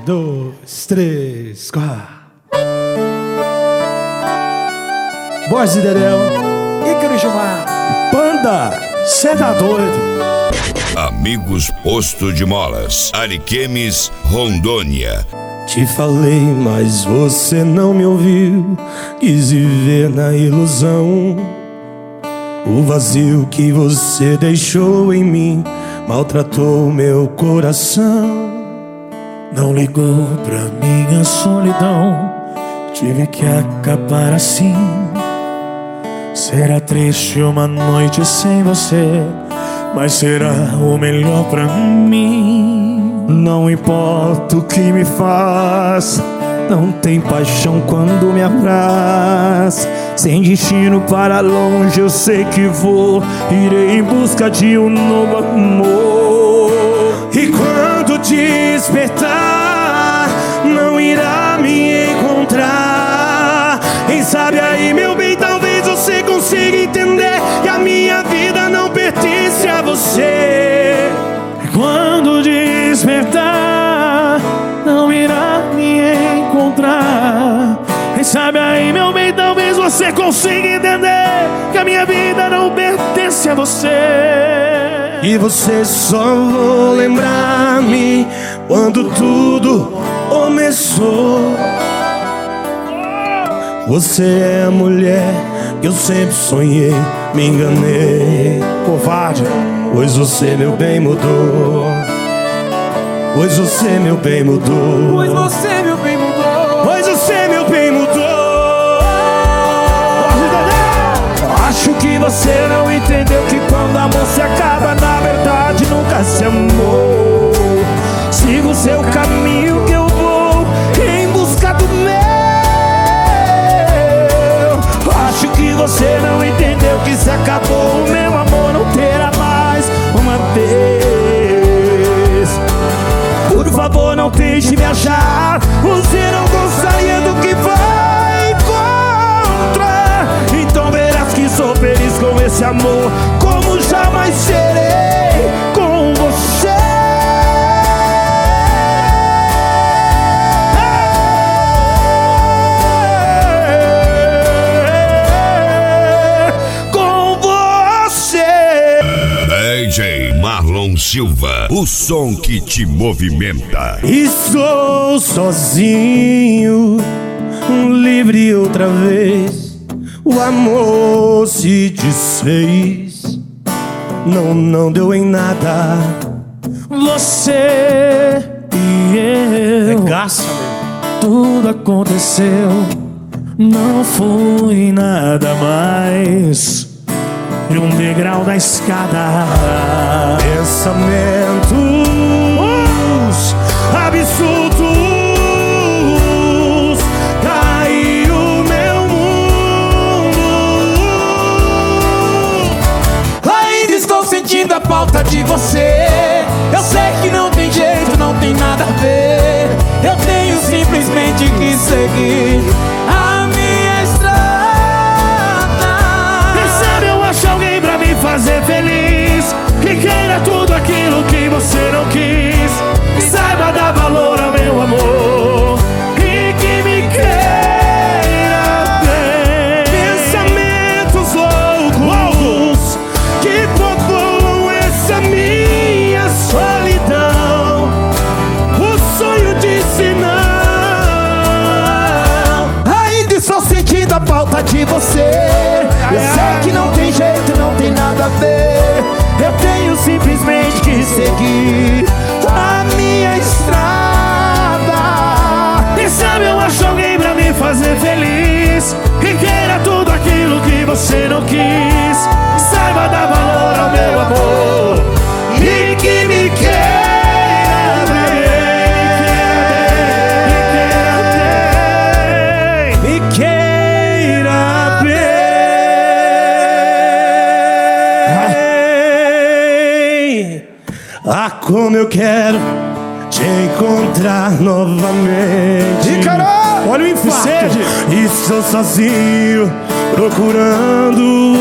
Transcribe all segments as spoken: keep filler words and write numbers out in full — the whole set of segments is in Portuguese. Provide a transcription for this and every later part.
dois, três, quatro. Borges e Dedéu, Ícaro e Gilmar, Panda, cê tá doido. Amigos Posto de Molas, Ariquemes, Rondônia. Te falei, mas você não me ouviu. Quis viver na ilusão. O vazio que você deixou em mim maltratou meu coração. Não ligou pra minha solidão. Tive que acabar assim. Será triste uma noite sem você, mas será o melhor pra mim. Não importa o que me faz, não tem paixão quando me abraça. Sem destino para longe eu sei que vou. Irei em busca de um novo amor. E quando despertar, não irá me encontrar. Quem sabe aí, meu bem, talvez você consiga entender que a minha vida não pertence a você. E quando despertar, não irá me encontrar. Quem sabe aí, meu bem, talvez você consiga entender que a minha vida não pertence a você. E você só vou lembrar-me quando tudo começou. Você é a mulher que eu sempre sonhei, me enganei, covarde, pois você, meu bem, mudou. Pois você, meu bem, mudou. Pois você, meu bem, mudou. Pois você, meu bem, mudou. Acho que você não entendeu que quando amor se acaba, na verdade nunca se amou. Siga o seu caminho que eu vou em busca do meu. Acho que você não entendeu que se acabou, o meu amor não terá mais uma vez. Por favor, não tente me achar. Você não gostaria do que vai encontrar. Então verás que sou feliz com esse amor, como jamais serei com você. Com você. D J Marlon Silva, o som que te movimenta. Estou sozinho, livre outra vez. O amor se desfez, não, não deu em nada. Você e eu, Regaça, tudo aconteceu, não foi nada mais de um degrau da escada. Pensamentos absurdos caiu meu mundo. Ainda estou sentindo a falta de você. Eu sei que não tem jeito, não tem nada a ver. Eu tenho simplesmente que seguir a minha estrada. Quem sabe eu acho alguém pra me fazer feliz, que queira tudo aquilo que você não quis, que saiba dar valor ao meu amor e que me queira bem. Pensamentos loucos que povoam essa minha solidão. O sonho disse não. Ainda estou sentindo a falta de você. Eu sei que não tem jeito, não tem nada a ver. Eu tenho simplesmente que seguir a minha estrada. Quem sabe eu acho alguém pra me fazer feliz, que queira tudo aquilo que você não quis, que saiba dar valor ao meu amor e que me queira bem. Me queira bem. Ah, como eu quero te encontrar novamente. Ícaro! Olha o infarto. Estou sozinho procurando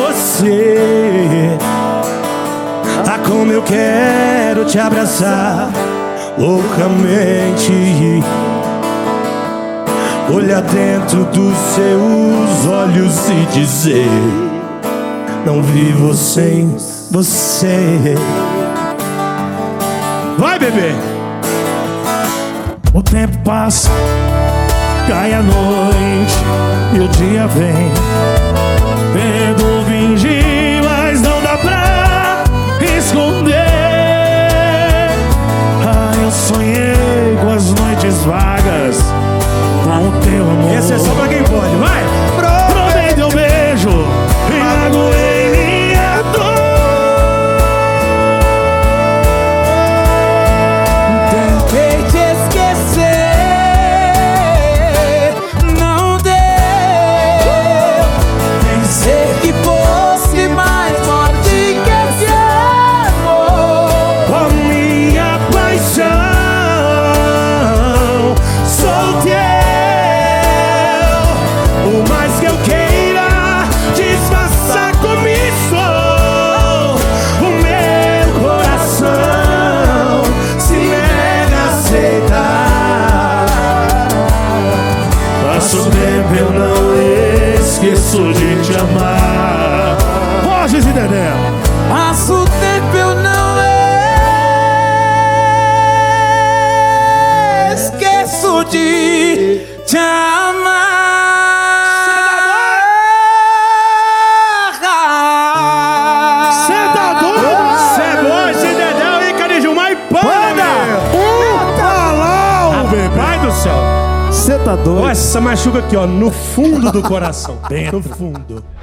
você. Ah, como eu quero te abraçar. loucamente. Olhar dentro dos seus olhos e dizer: não vivo sem você. Vai, bebê! O tempo passa, cai a noite e o dia vem. Tento fingir, mas não dá pra esconder. Ah, eu sonhei com as noites vagas, com o teu amor. Esse é só pra quem pode, vai! Provei teu beijo e magoei minha dor. Tentei te esquecer, não deu. Pensei que fosse mais forte que esse amor. Com a minha paixão sou teu. O mais que eu queira disfarçar como estou. O meu coração se nega a aceitar. Passo o tempo, eu não esqueço de te amar. Borges e Dedé. Passa o tempo, eu não esqueço de te amar. Cê tá doido? Cê é Borges e Dedé, Ícaro e Gilmar e Panda. Um balão, bebê. Pai do céu. Cê tá doido? Olha, essa machuca aqui, ó, no fundo do coração. Bem no fundo.